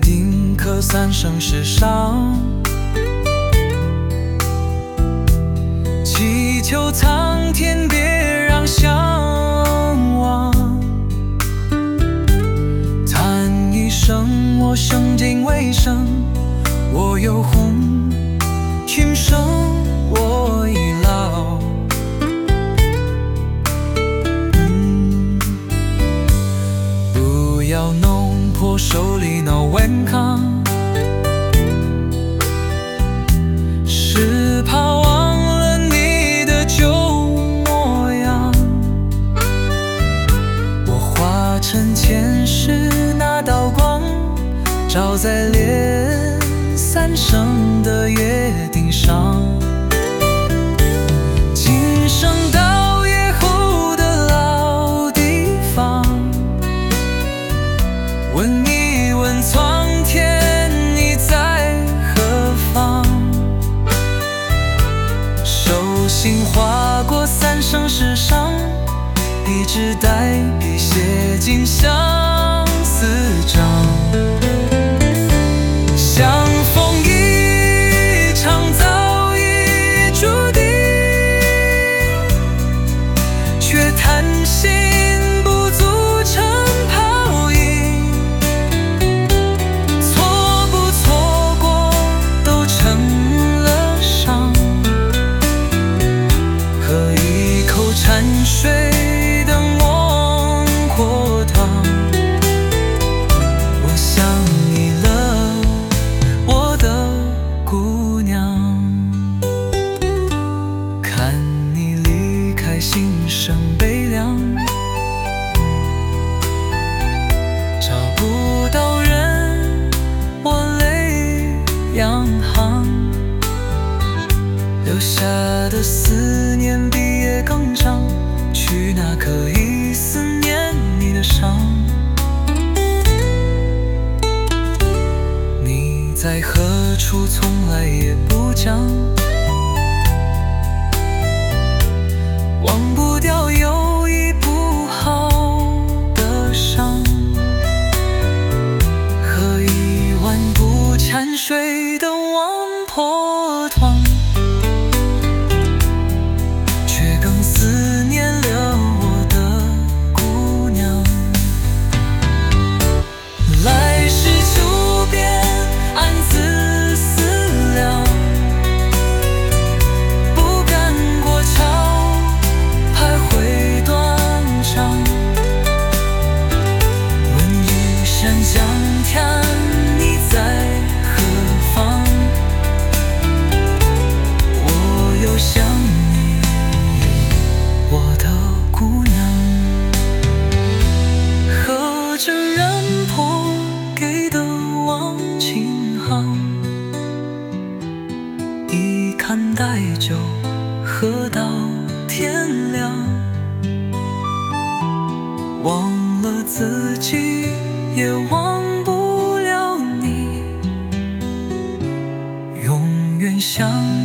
定可三生石上，祈求苍天别让相忘。叹一声我生尽未生，我有红云生我已老。不要弄破手里那顽抗，是怕忘了你的旧模样。我化成前世那道光，照在连三生的约定上。今生到夜后的老地方，问一问苍天你在何方。手心划过三生石上，一支带笔写进相思章。相逢一场早已注定，却贪心不足成泡影。错不错过都成了伤，喝一口禅水等忘过汤。我想你了，我的姑娘，看你离开心生悲凉，找不到人我泪两行，留下的思念比夜更长，去哪可以思念你的伤。你在何处从来也不讲，忘不掉有一不好的伤。喝一碗不掺水的忘破汤，却更思念了我的姑娘。来世处变暗自思量，不敢过桥徘徊断肠。问玉山江天你在何方，我又想你我的姑娘。喝着人婆给的忘情行，一看带酒喝到天亮。忘了自己也忘不了你，永远想